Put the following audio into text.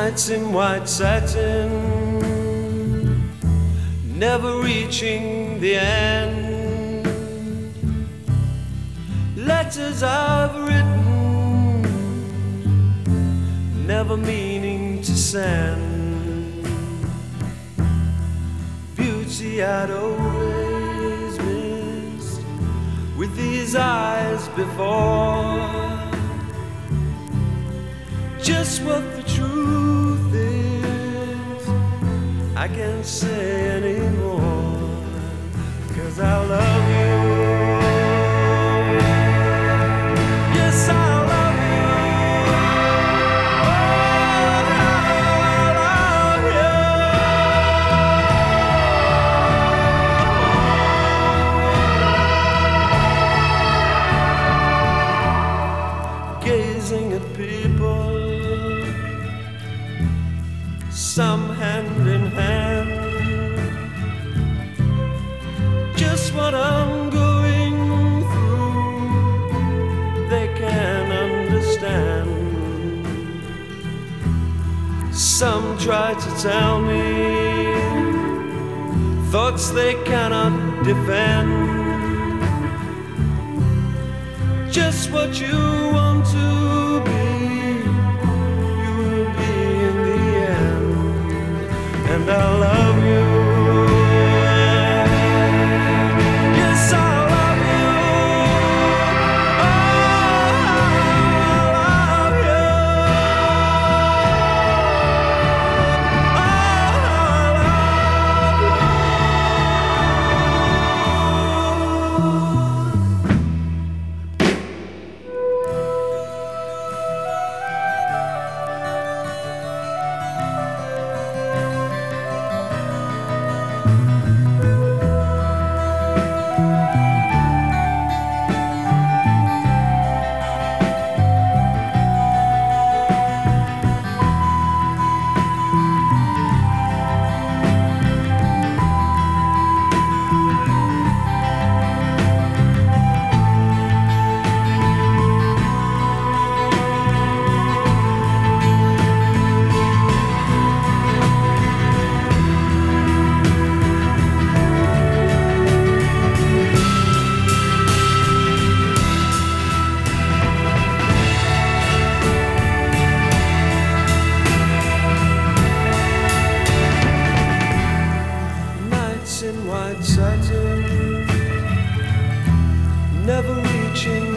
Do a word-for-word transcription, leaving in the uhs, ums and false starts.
Nights in white satin, never reaching the end. Letters I've written, never meaning to send. Beauty I'd always missed with these eyes before. Just what the truth is, I can't say anymore, 'cause I love you. Yes, I love you. Oh, I love you. Gazing at people, some hand in hand, just what I'm going through, they can understand. Some try to tell me thoughts they cannot defend. Just what you want to be, you will be in the end. And I love you. Yes, I love you. Oh, I love you. Oh, in white satin, never reaching